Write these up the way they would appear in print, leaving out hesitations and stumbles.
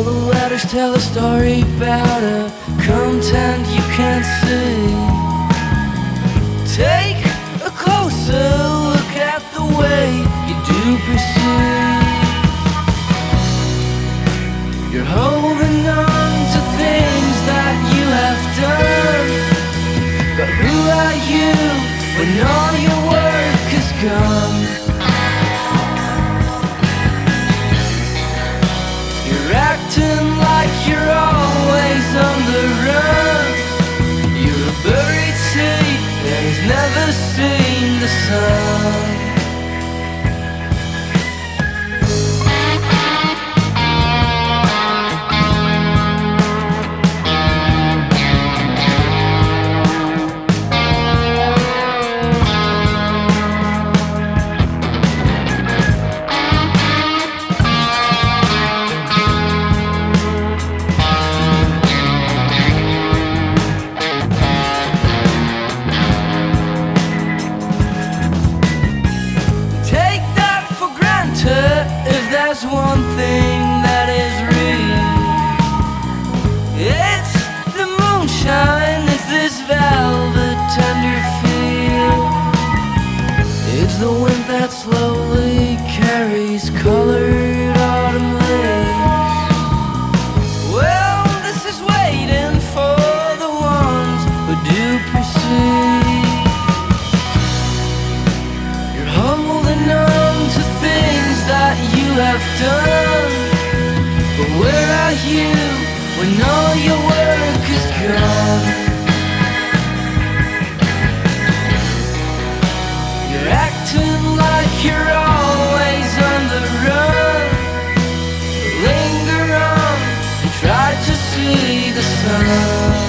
the letters tell a story about a content you can't see. Take a closer look at the way you do perceive. You're holding on to things that you have done, but who are you when all your work is gone? You're acting like you're always on the run. You're a buried seed that has never seen the sun. One thing that is real, it's the moonshine, it's this velvet tender feel. It's the wind that slowly carries colored autumn leaves. Well, this is waiting for the ones who do perceive. You're holding on to things that you have done, but where are you when all your work is gone? You're acting like you're always on the run. Linger on and try to see the sun.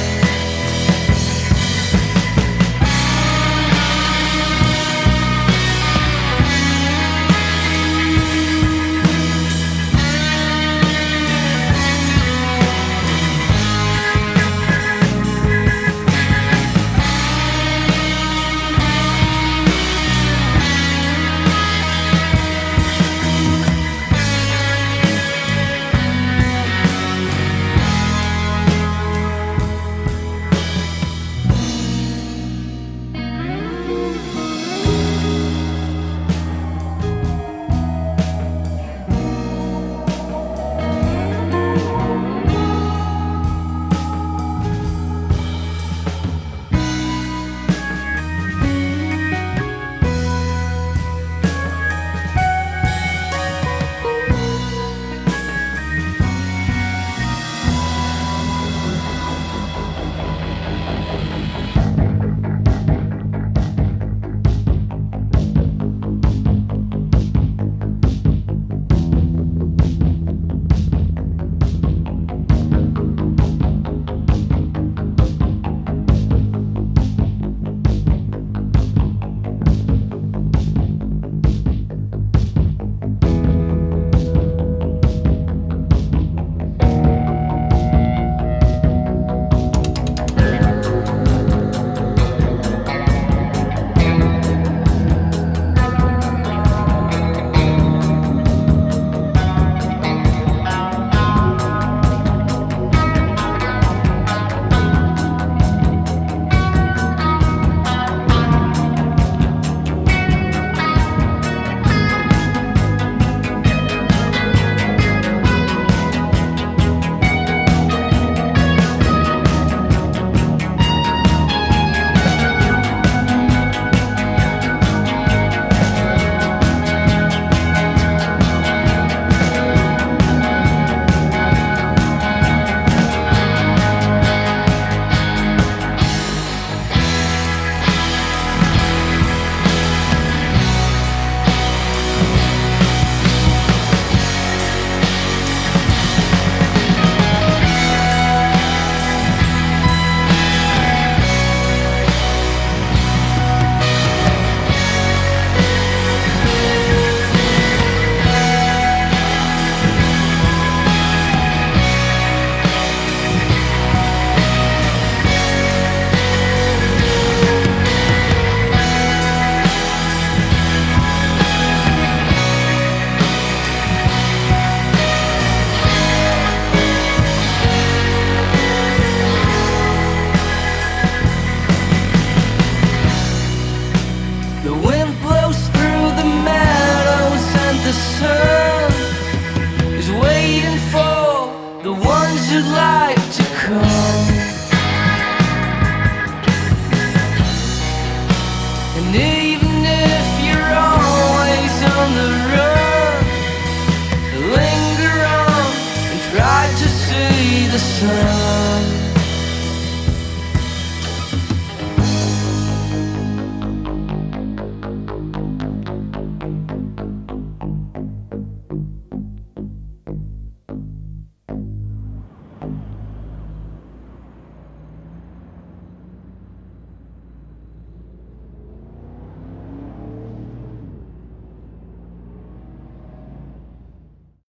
sun.